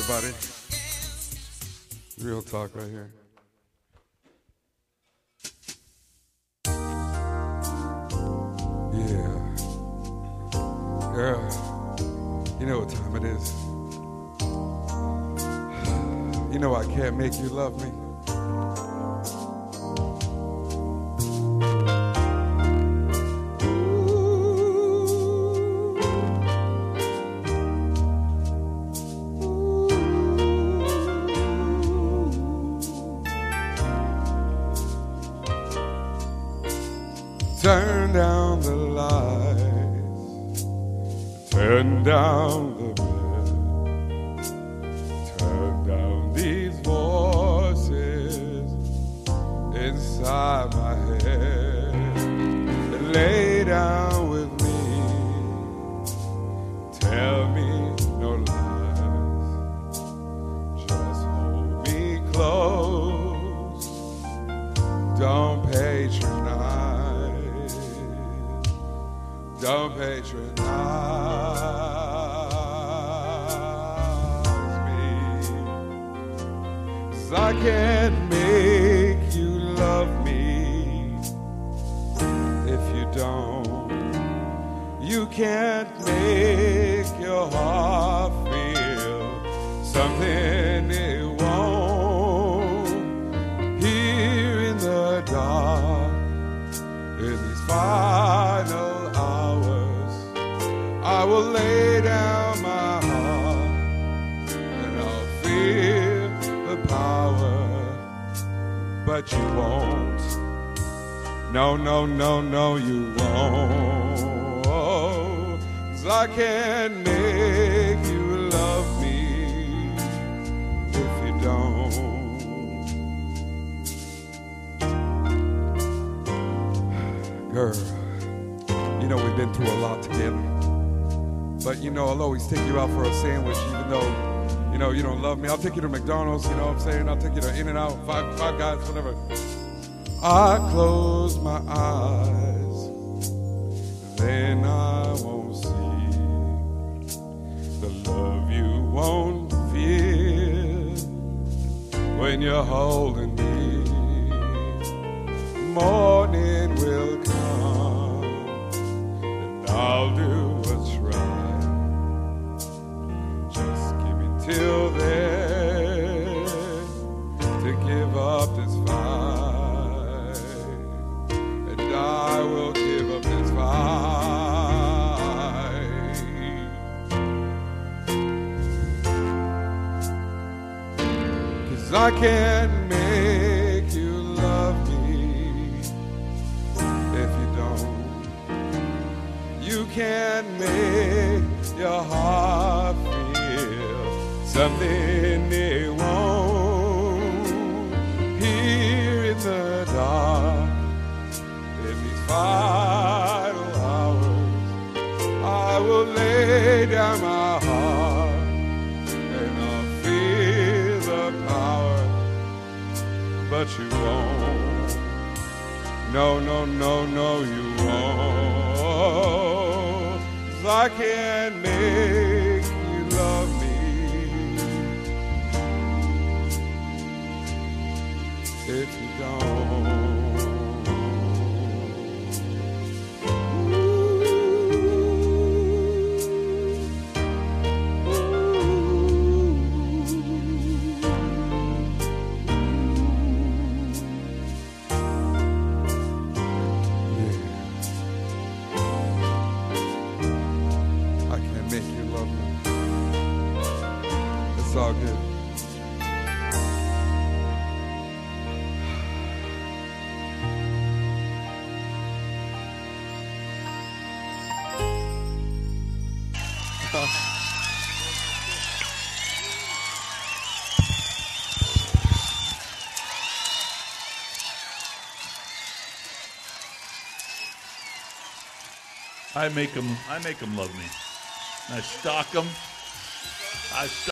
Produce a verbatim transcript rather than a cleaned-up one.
everybody. Real talk right here. Yeah. Girl, you know what time it is. You know I can't make you love me. Turn down the lights, turn down the bed, turn down these voices inside my head, and lay down with me, tell me no lies, just hold me close, don't patronize. Don't patronize me, 'cause I can't make you love me if you don't. You can't make your heart feel something it won't. Here in the dark, in these final I will lay down my heart and I'll feel the power, but you won't. No, no, no, no, you won't. 'Cause I can't make you love me if you don't. Girl, you know we've been through a lot together. But, you know, I'll always take you out for a sandwich, even though, you know, you don't love me. I'll take you to McDonald's, you know what I'm saying? I'll take you to In-N-Out, Five, five Guys, whatever. I close my eyes, then I won't see the love you won't feel when you're holding me. Morning will come, and I'll do what's right. Till then, to give up this fight, and I will give up this fight. 'Cause I can't make you love me if you don't. You can't make your heart feel something it won't. Here in the dark, in these final hours, I will lay down my heart and I'll feel the power, but you won't. No, no, no, no, you won't. 'Cause I can't make you love me if you don't. Yeah. I can't make you love me. It's all good. I make them. I make them love me. I stalk them. I. St-